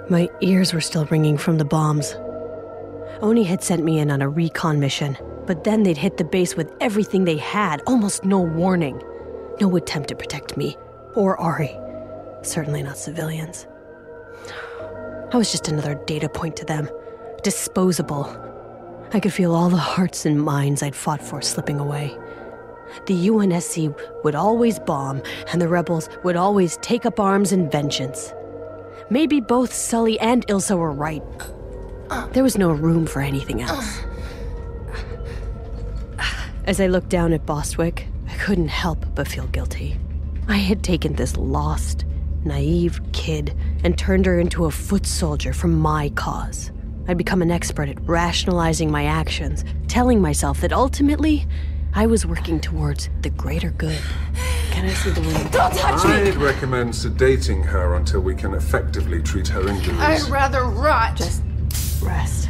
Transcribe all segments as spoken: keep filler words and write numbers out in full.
My ears were still ringing from the bombs. Oni had sent me in on a recon mission, but then they'd hit the base with everything they had, almost no warning. No attempt to protect me, or Ari. Certainly not civilians. I was just another data point to them. Disposable. I could feel all the hearts and minds I'd fought for slipping away. The U N S C would always bomb, and the rebels would always take up arms in vengeance. Maybe both Sully and Ilsa were right. There was no room for anything else. As I looked down at Bostwick, I couldn't help but feel guilty. I had taken this lost, naive kid and turned her into a foot soldier for my cause. I'd become an expert at rationalizing my actions, telling myself that ultimately, I was working towards the greater good. Can I see the wound? Don't touch me! I'd recommend sedating her until we can effectively treat her injuries. I'd rather rot. Just rest.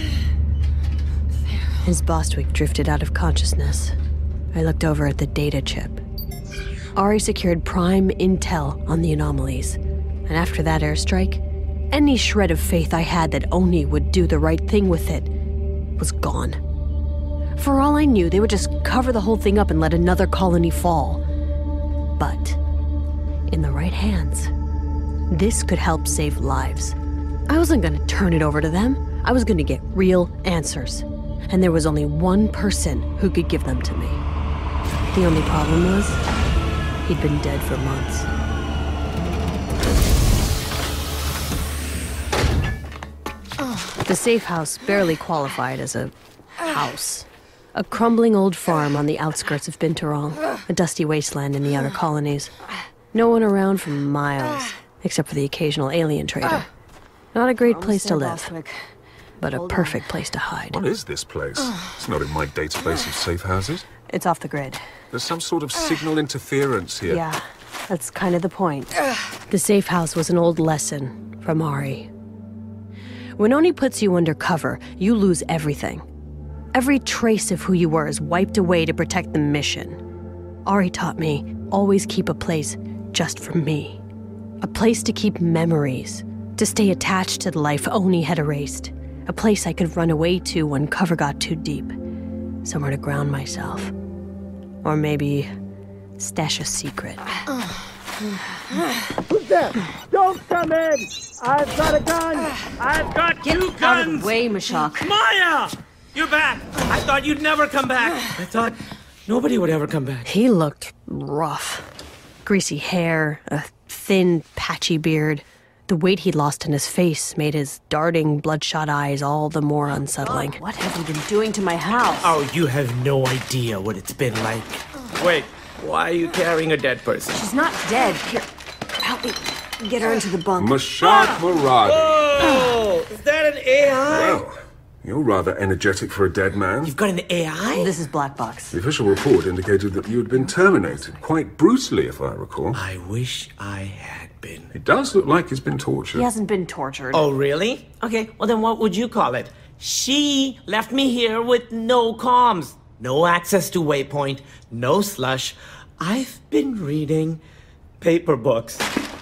As Bostwick drifted out of consciousness, I looked over at the data chip. Ari secured prime intel on the anomalies, and after that airstrike, any shred of faith I had that Oni would do the right thing with it was gone. For all I knew, they would just cover the whole thing up and let another colony fall. But in the right hands, this could help save lives. I wasn't going to turn it over to them. I was going to get real answers. And there was only one person who could give them to me. The only problem was, he'd been dead for months. The safe house barely qualified as a house. A crumbling old farm on the outskirts of Binturong, a dusty wasteland in the outer colonies. No one around for miles, except for the occasional alien trader. Not a great place to live, but a perfect place to hide. What is this place? It's not in my database of safe houses. It's off the grid. There's some sort of signal interference here. Yeah, that's kind of the point. The safe house was an old lesson from Ari. When Oni puts you under cover, you lose everything. Every trace of who you were is wiped away to protect the mission. Ari taught me, always keep a place just for me. A place to keep memories, to stay attached to the life Oni had erased. A place I could run away to when cover got too deep. Somewhere to ground myself. Or maybe stash a secret. Who's there? Don't come in! I've got a gun! I've got Get two out guns! of the way, Mashak. Maya! You're back! I thought you'd never come back. I thought nobody would ever come back. He looked rough. Greasy hair, a thin, patchy beard. The weight he'd lost in his face made his darting, bloodshot eyes all the more unsettling. What have you been doing to my house? Oh, you have no idea what it's been like. Wait, why are you carrying a dead person? She's not dead. Here, help me get her into the bunk. Mashak Muradi. Oh, is that an A I? Well, you're rather energetic for a dead man. You've got an A I? This is Black Box. The official report indicated that you had been terminated, quite brutally, if I recall. I wish I had been. It does look like he's been tortured. He hasn't been tortured. Oh, really? Okay, well then what would you call it? She left me here with no comms, no access to Waypoint, no slush. I've been reading paper books.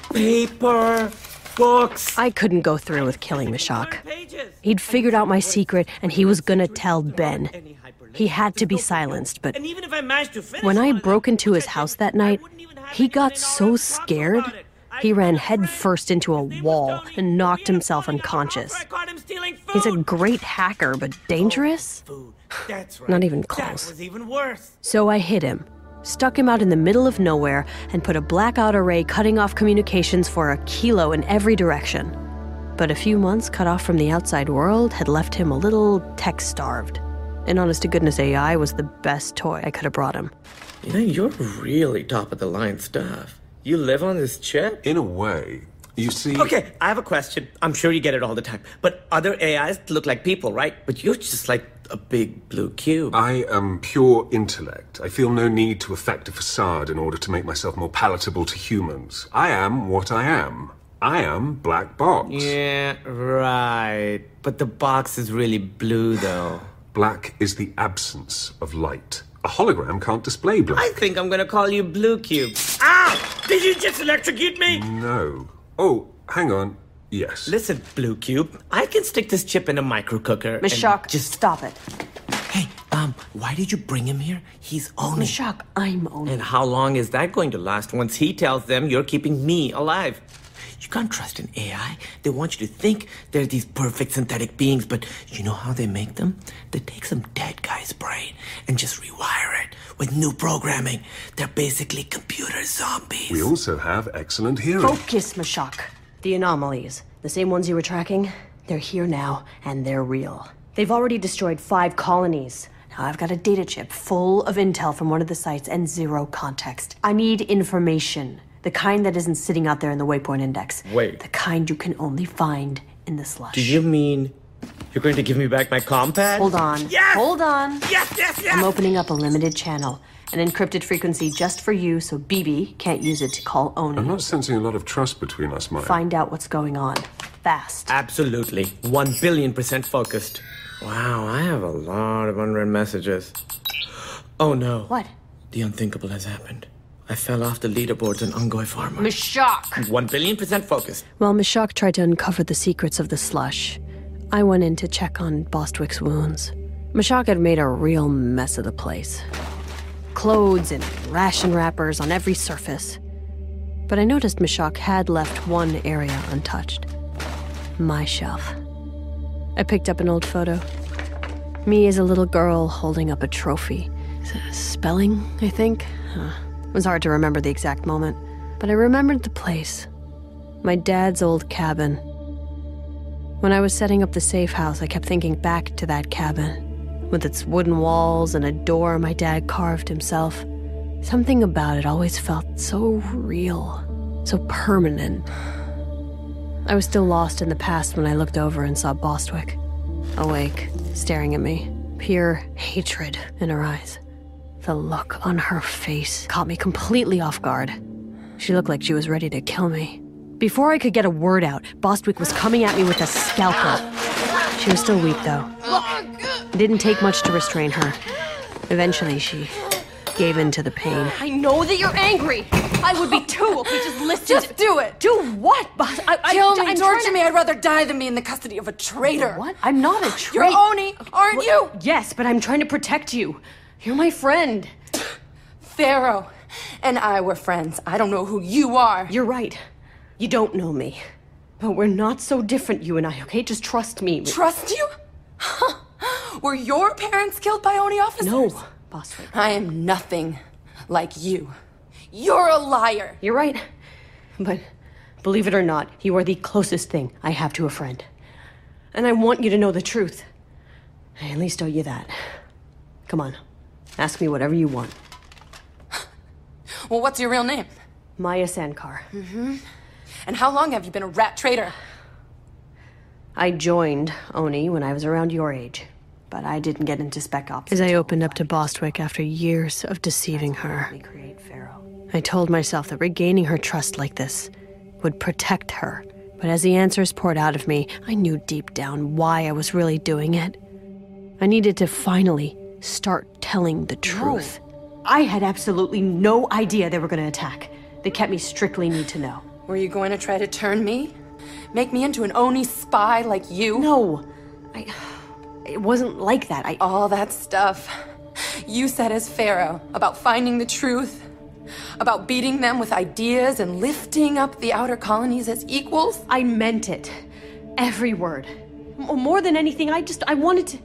Paper books. I couldn't go through with killing Mashak. He'd figured out my secret, and he was gonna tell Ben. He had to be silenced, but when I broke into his house that night, he got so scared, he ran headfirst into a wall and knocked himself unconscious. He's a great hacker, but dangerous? Not even close. So I hid him, stuck him out in the middle of nowhere, and put a blackout array cutting off communications for a kilo in every direction. But a few months cut off from the outside world had left him a little tech-starved. And honest-to-goodness A I was the best toy I could have brought him. You know, you're really top-of-the-line stuff. You live on this chip? In a way. You see... Okay, I have a question. I'm sure you get it all the time. But other A Is look like people, right? But you're just like a big blue cube. I am pure intellect. I feel no need to affect a facade in order to make myself more palatable to humans. I am what I am. I am Black Box. Yeah, right. But the box is really blue, though. Black is the absence of light. A hologram can't display black. I think I'm gonna call you Blue Cube. Ah! Did you just electrocute me? No. Oh, hang on. Yes. Listen, Blue Cube, I can stick this chip in a micro cooker. Mashak, just stop it. Hey, um, why did you bring him here? He's Oni. Mashak, I'm Oni. And how long is that going to last once he tells them you're keeping me alive? You can't trust an A I. They want you to think they're these perfect synthetic beings, but you know how they make them? They take some dead guy's brain and just rewire it with new programming. They're basically computer zombies. We also have excellent hearing. Focus, Mashak. The anomalies, the same ones you were tracking, they're here now, and they're real. They've already destroyed five colonies. Now I've got a data chip full of intel from one of the sites and zero context. I need information. The kind that isn't sitting out there in the Waypoint Index. Wait. The kind you can only find in the slush. Do you mean you're going to give me back my compad? Hold on. Yes! Hold on. Yes, yes, yes! I'm opening up a limited channel. An encrypted frequency just for you so B B can't use it to call Oni. I'm not sensing a lot of trust between us, Maya. Find out what's going on. Fast. Absolutely. One billion percent focused. Wow, I have a lot of unread messages. Oh no. What? The unthinkable has happened. I fell off the leaderboards in Ungoy Farmer. Mashak! One billion percent focused. While Mashak tried to uncover the secrets of the slush, I went in to check on Bostwick's wounds. Mashak had made a real mess of the place. Clothes and ration wrappers on every surface. But I noticed Mashak had left one area untouched. My shelf. I picked up an old photo. Me as a little girl holding up a trophy. Spelling, I think? Uh, it was hard to remember the exact moment, but I remembered the place. My dad's old cabin. When I was setting up the safe house, I kept thinking back to that cabin, with its wooden walls and a door my dad carved himself. Something about it always felt so real, so permanent. I was still lost in the past when I looked over and saw Bostwick, awake, staring at me, pure hatred in her eyes. The look on her face caught me completely off guard. She looked like she was ready to kill me. Before I could get a word out, Bostwick was coming at me with a scalpel. She was still weak, though. It didn't take much to restrain her. Eventually, she gave in to the pain. I know that you're angry. I would be too. Okay, just listen. Just do it. Do what, boss? I, I, Kill me, I'm torture to... me. I'd rather die than be in the custody of a traitor. What? I'm not a traitor. You're Oni, aren't well, you? Yes, but I'm trying to protect you. You're my friend. Pharaoh and I were friends. I don't know who you are. You're right. You don't know me. But we're not so different, you and I, okay? Just trust me. Trust you? Were your parents killed by Oni officers? No, Bostwick. I am nothing like you. You're a liar. You're right. But believe it or not, you are the closest thing I have to a friend. And I want you to know the truth. I at least owe you that. Come on. Ask me whatever you want. Well, what's your real name? Maya Sankar. Mm-hmm. And how long have you been a rat traitor? I joined Oni when I was around your age, but I didn't get into Spec Ops. As I opened up to Bostwick after years of deceiving her, I told myself that regaining her trust like this would protect her. But as the answers poured out of me, I knew deep down why I was really doing it. I needed to finally start telling the truth. No. I had absolutely no idea they were going to attack. They kept me strictly need to know. Were you going to try to turn me? Make me into an Oni spy like you? No. I... It wasn't like that. I... All that stuff you said as Pharaoh about finding the truth, about beating them with ideas and lifting up the outer colonies as equals. I meant it. Every word. M- more than anything, I just... I wanted to...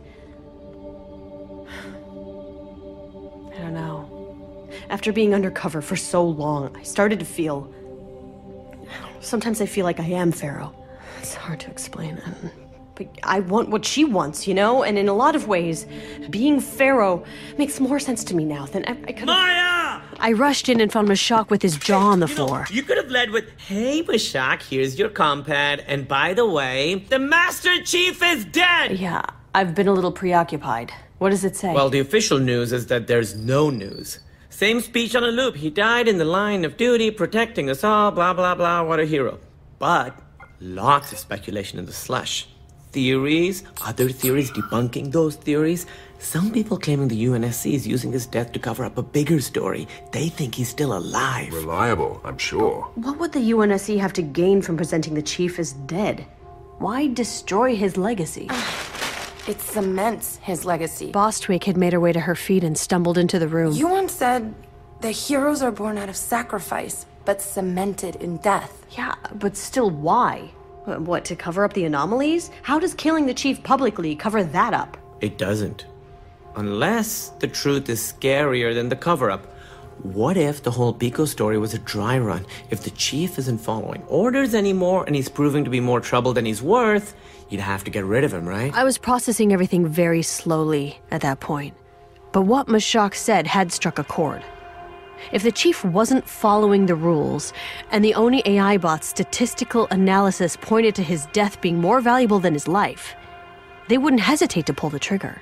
I don't know. After being undercover for so long, I started to feel... Sometimes I feel like I am Pharaoh. It's hard to explain. But I want what she wants, you know? And in a lot of ways, being Pharaoh makes more sense to me now than I, I could. Maya! I rushed in and found Mashak with his jaw on the you floor. Know, you could have led with, "Hey, Mashak, here's your compad. And by the way, the Master Chief is dead!" Yeah, I've been a little preoccupied. What does it say? Well, the official news is that there's no news. Same speech on a loop. He died in the line of duty, protecting us all, blah, blah, blah, what a hero. But lots of speculation in the slush. Theories, other theories debunking those theories, Some people claiming the U N S C is using his death to cover up a bigger story. They think he's still alive. Reliable, I'm sure. What would the U N S C have to gain from presenting the chief as dead? Why destroy his legacy? It cements his legacy. Bostwick had made her way to her feet and stumbled into the room. You once said, the heroes are born out of sacrifice, but cemented in death. Yeah, but still why? What, to cover up the anomalies? How does killing the chief publicly cover that up? It doesn't. Unless the truth is scarier than the cover-up. What if the whole Pico story was a dry run? If the chief isn't following orders anymore and he's proving to be more trouble than he's worth, you'd have to get rid of him, right? I was processing everything very slowly at that point. But what Mashak said had struck a chord. If the chief wasn't following the rules, and the Oni A I bot's statistical analysis pointed to his death being more valuable than his life, they wouldn't hesitate to pull the trigger.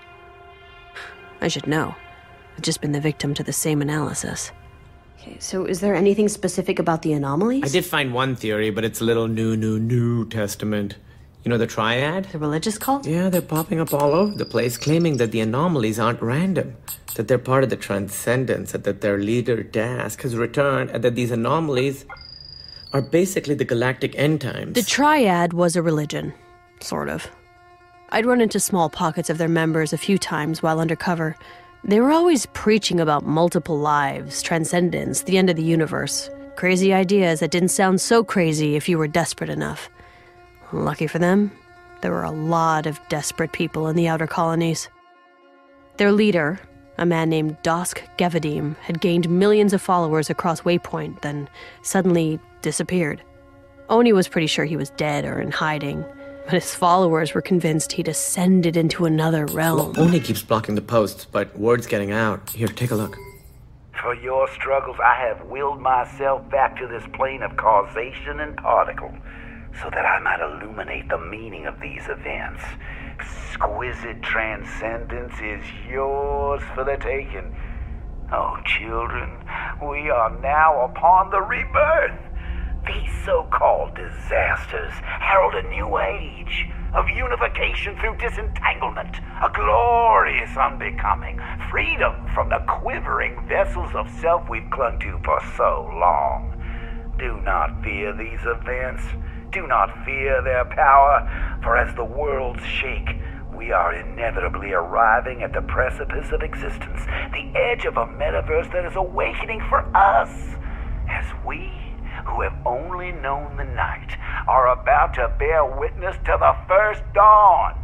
I should know. I've just been the victim to the same analysis. Okay, so is there anything specific about the anomalies? I did find one theory, but it's a little new, new, new testament. You know the Triad? The religious cult? Yeah, they're popping up all over the place, claiming that the anomalies aren't random, that they're part of the transcendence, and that their leader, Dask, has returned, and that these anomalies are basically the galactic end times. The Triad was a religion, sort of. I'd run into small pockets of their members a few times while undercover. They were always preaching about multiple lives, transcendence, the end of the universe. Crazy ideas that didn't sound so crazy if you were desperate enough. Lucky for them, there were a lot of desperate people in the outer colonies. Their leader, a man named Dosk Gevadim, had gained millions of followers across Waypoint, then suddenly disappeared. Oni was pretty sure he was dead or in hiding, but his followers were convinced he'd ascended into another realm. Well, Oni keeps blocking the posts, but word's getting out. Here, take a look. For your struggles, I have willed myself back to this plane of causation and particle, so that I might illuminate the meaning of these events. Exquisite transcendence is yours for the taking. Oh, children, we are now upon the rebirth. These so-called disasters herald a new age of unification through disentanglement, a glorious unbecoming, freedom from the quivering vessels of self we've clung to for so long. Do not fear these events. Do not fear their power, for as the worlds shake, we are inevitably arriving at the precipice of existence, the edge of a metaverse that is awakening for us, as we, who have only known the night, are about to bear witness to the first dawn.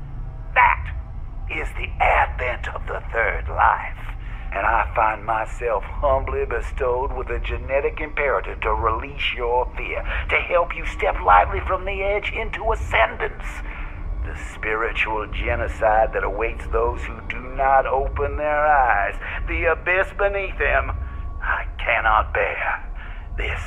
That is the advent of the third life. And I find myself humbly bestowed with a genetic imperative to release your fear, to help you step lightly from the edge into ascendance. The spiritual genocide that awaits those who do not open their eyes, the abyss beneath them, I cannot bear. This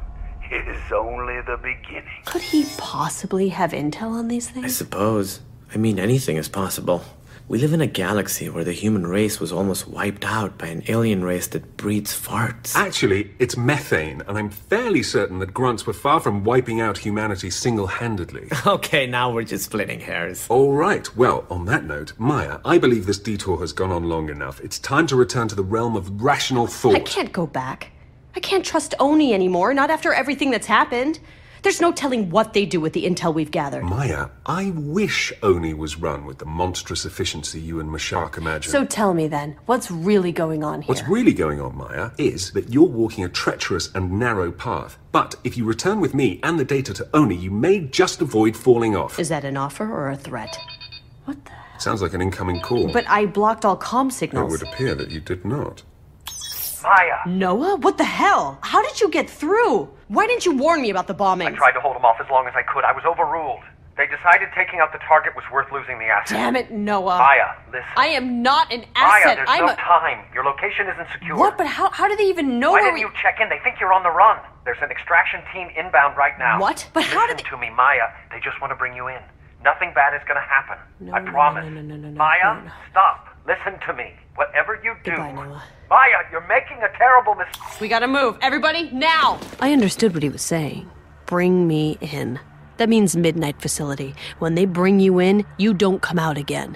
is only the beginning. Could he possibly have intel on these I things? suppose. I mean, anything is possible. We live in a galaxy where the human race was almost wiped out by an alien race that breeds farts. Actually, it's methane, and I'm fairly certain that grunts were far from wiping out humanity single-handedly. Okay, now we're just splitting hairs. All right. Well, on that note, Maya, I believe this detour has gone on long enough. It's time to return to the realm of rational thought. I can't go back. I can't trust Oni anymore, not after everything that's happened. There's no telling what they do with the intel we've gathered. Maya, I wish Oni was run with the monstrous efficiency you and Mashak imagine. So tell me then, what's really going on here? What's really going on, Maya, is that you're walking a treacherous and narrow path. But if you return with me and the data to Oni, you may just avoid falling off. Is that an offer or a threat? What the? Sounds like an incoming call. But I blocked all comm It signals. would appear that you did not. Maya! Noah? What the hell? How did you get through? Why didn't you warn me about the bombing? I tried to hold them off as long as I could. I was overruled. They decided taking out the target was worth losing the asset. Damn it, Noah. Maya, listen. I am not an Maya, asset. there's I'm no a... time. Your location isn't secure. What? But how, how do they even know Why where didn't we... you check in? They think you're on the run. There's an extraction team inbound right now. What? But listen how did they... to me, Maya. They just want to bring you in. Nothing bad is going to happen. No, I no, promise. no, no, no, no, no, Maya, no, no. stop. Listen to me. Whatever you do... Goodbye, Noah. Maya, you're making a terrible mistake. We gotta move. Everybody, now! I understood what he was saying. Bring me in. That means midnight facility. When they bring you in, you don't come out again.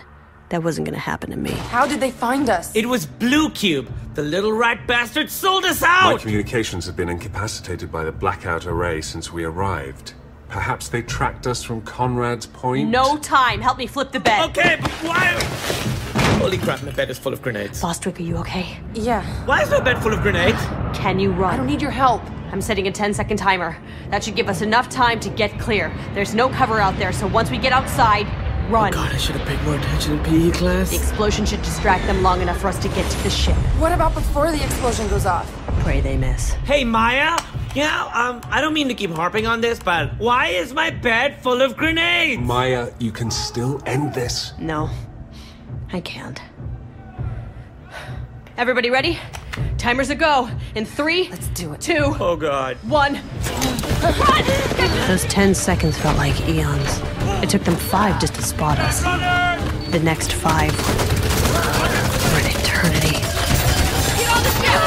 That wasn't gonna happen to me. How did they find us? It was Blue Cube. The little rat bastard sold us My out! communications have been incapacitated by the blackout array since we arrived. Perhaps they tracked us from Conrad's Point? No time! Help me flip the bed! Okay, but why? Holy crap, my bed is full of grenades. Bostwick, are you okay? Yeah. Why is my bed full of grenades? Can you run? I don't need your help. I'm setting a ten second timer. That should give us enough time to get clear. There's no cover out there, so once we get outside, run. God, I should have paid more attention in P E class. The explosion should distract them long enough for us to get to the ship. What about before the explosion goes off? Pray they miss. Hey, Maya? Yeah, um, I don't mean to keep harping on this, but why is my bed full of grenades? Maya, you can still end this. No, I can't. Everybody ready? Timers a go. In three, Let's do it. two, Oh, God. one. Run! Those ten seconds felt like eons. It took them five just to spot us. The next five were an eternity. Get on the ship!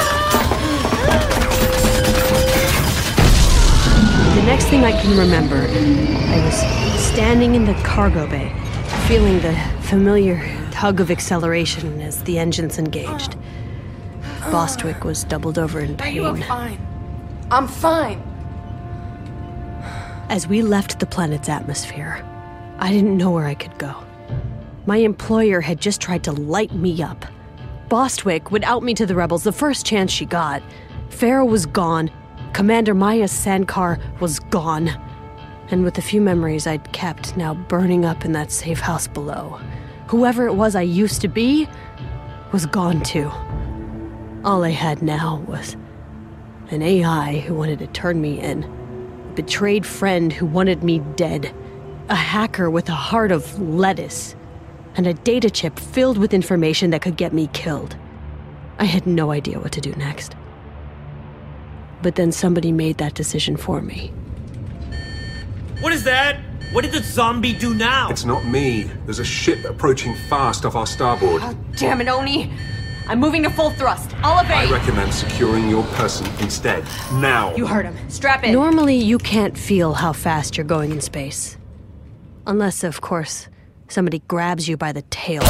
The next thing I can remember, I was standing in the cargo bay, feeling the familiar tug of acceleration as the engines engaged. Bostwick was doubled over in You look pain. fine. I'm fine. As we left the planet's atmosphere, I didn't know where I could go. My employer had just tried to light me up. Bostwick would out me to the rebels the first chance she got. Farrow was gone. Commander Maya Sankar was gone. And with the few memories I'd kept now burning up in that safe house below, whoever it was I used to be was gone too. All I had now was an A I who wanted to turn me in, a betrayed friend who wanted me dead, a hacker with a heart of lettuce, and a data chip filled with information that could get me killed. I had no idea what to do next. But then somebody made that decision for me. What is that? What did the zombie do now? It's not me. There's a ship approaching fast off our starboard. Oh, damn it, Oni! I'm moving to full thrust. I'll obey! I recommend securing your person instead. Now! You heard him. Strap in. Normally, you can't feel how fast you're going in space. Unless, of course, somebody grabs you by the tail.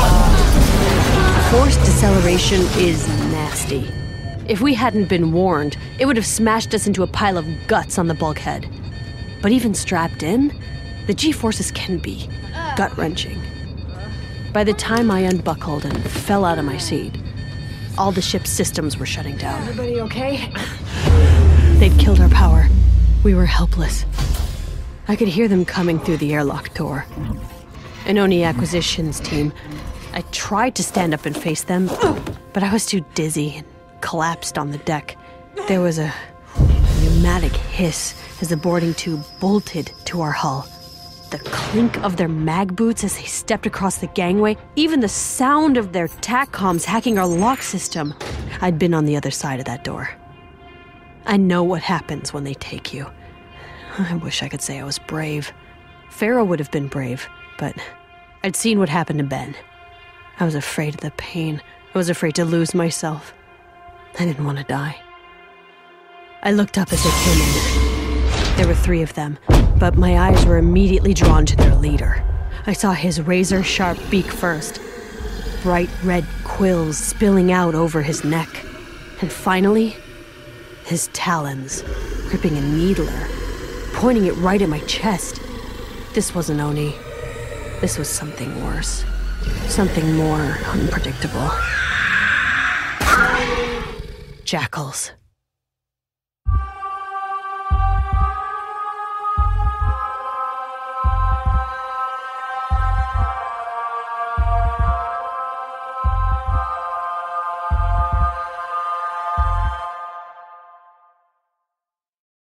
Forced deceleration is nasty. If we hadn't been warned, it would have smashed us into a pile of guts on the bulkhead. But even strapped in, the G-forces can be gut-wrenching. By the time I unbuckled and fell out of my seat, all the ship's systems were shutting down. Everybody okay? They'd killed our power. We were helpless. I could hear them coming through the airlock door. An Oni acquisitions team. I tried to stand up and face them, but I was too dizzy and collapsed on the deck. There was a pneumatic hiss as the boarding tube bolted to our hull. The clink of their mag boots as they stepped across the gangway, even the sound of their TACCOMs hacking our lock system. I'd been on the other side of that door. I know what happens when they take you. I wish I could say I was brave. Farrow would have been brave, but I'd seen what happened to Ben. I was afraid of the pain. I was afraid to lose myself. I didn't want to die. I looked up as they came in. There were three of them, but my eyes were immediately drawn to their leader. I saw his razor-sharp beak first, bright red quills spilling out over his neck, and finally, his talons, gripping a needler, pointing it right at my chest. This wasn't Oni. This was something worse. Something more unpredictable. Jackals.